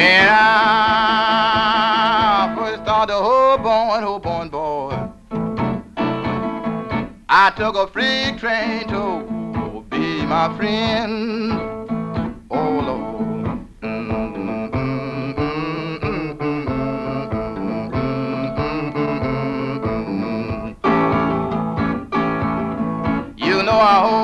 When I first started hope on, boy, I took a freight train to be my friend. Oh, Lord. You know I